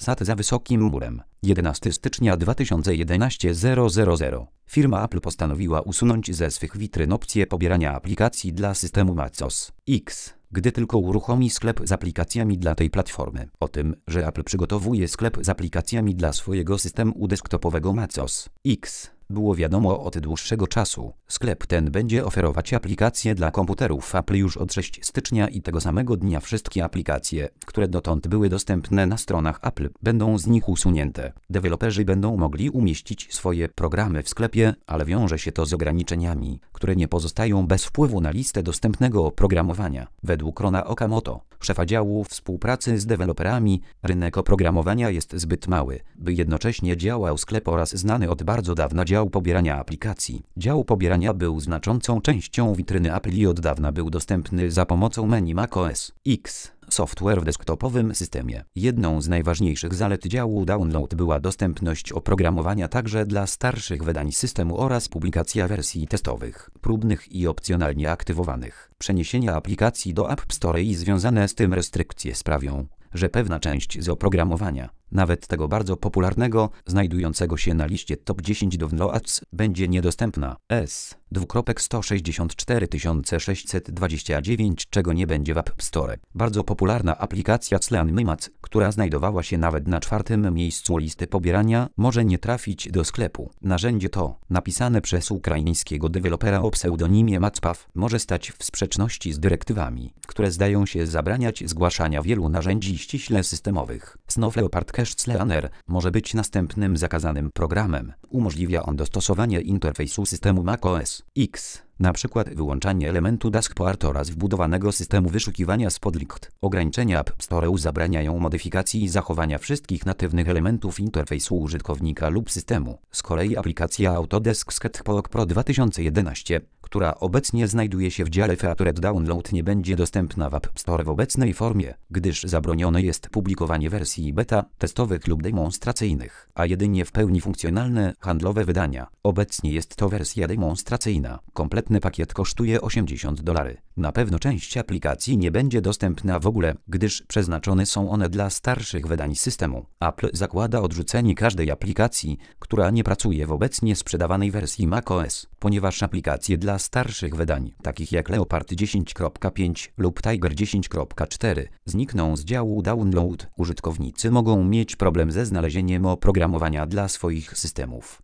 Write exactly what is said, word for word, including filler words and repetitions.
S A T za wysokim murem. jedenastego stycznia dwa tysiące jedenastego zero zero zero. Firma Apple postanowiła usunąć ze swych witryn opcję pobierania aplikacji dla systemu macOS X, gdy tylko uruchomi sklep z aplikacjami dla tej platformy. O tym, że Apple przygotowuje sklep z aplikacjami dla swojego systemu desktopowego macOS X, było wiadomo od dłuższego czasu. Sklep ten będzie oferować aplikacje dla komputerów Apple już od szóstego stycznia i tego samego dnia wszystkie aplikacje, które dotąd były dostępne na stronach Apple, będą z nich usunięte. Deweloperzy będą mogli umieścić swoje programy w sklepie, ale wiąże się to z ograniczeniami, które nie pozostają bez wpływu na listę dostępnego oprogramowania. Według Rona Okamoto, szefa działu współpracy z deweloperami, rynek oprogramowania jest zbyt mały, by jednocześnie działał sklep oraz znany od bardzo dawna dział pobierania aplikacji. Dział pobierania był znaczącą częścią witryny Apple i od dawna był dostępny za pomocą menu macOS X. Software w desktopowym systemie. Jedną z najważniejszych zalet działu Download była dostępność oprogramowania także dla starszych wydań systemu oraz publikacja wersji testowych, próbnych i opcjonalnie aktywowanych. Przeniesienia aplikacji do App Store i związane z tym restrykcje sprawią, że pewna część z oprogramowania, nawet tego bardzo popularnego, znajdującego się na liście top dziesięć downloads, będzie niedostępna. S sto sześćdziesiąt cztery tysiące sześćset dwadzieścia dziewięć, czego nie będzie w App Store. Bardzo popularna aplikacja Slan Mac, która znajdowała się nawet na czwartym miejscu listy pobierania, może nie trafić do sklepu. Narzędzie to, napisane przez ukraińskiego dewelopera o pseudonimie Macpaw, może stać w sprzeczności z dyrektywami, które zdają się zabraniać zgłaszania wielu narzędzi ściśle systemowych. Snow Leopard Cache Scanner może być następnym zakazanym programem. Umożliwia on dostosowanie interfejsu systemu macOS X, na przykład wyłączanie elementu Dashboard oraz wbudowanego systemu wyszukiwania spod-likt. Ograniczenia App Store zabraniają modyfikacji i zachowania wszystkich natywnych elementów interfejsu użytkownika lub systemu. Z kolei aplikacja Autodesk Sketchbook Pro dwa tysiące jedenaście, która obecnie znajduje się w dziale Featured Download, nie będzie dostępna w App Store w obecnej formie, gdyż zabronione jest publikowanie wersji beta, testowych lub demonstracyjnych, a jedynie w pełni funkcjonalne, handlowe wydania. Obecnie jest to wersja demonstracyjna. Kompletny pakiet kosztuje osiemdziesiąt dolarów. Na pewno część aplikacji nie będzie dostępna w ogóle, gdyż przeznaczone są one dla starszych wydań systemu. Apple zakłada odrzucenie każdej aplikacji, która nie pracuje w obecnie sprzedawanej wersji macOS, ponieważ aplikacje dla starszych wydań, takich jak Leopard dziesięć kropka pięć lub Tiger dziesięć kropka cztery, znikną z działu Download. Użytkownicy mogą mieć problem ze znalezieniem oprogramowania dla swoich systemów.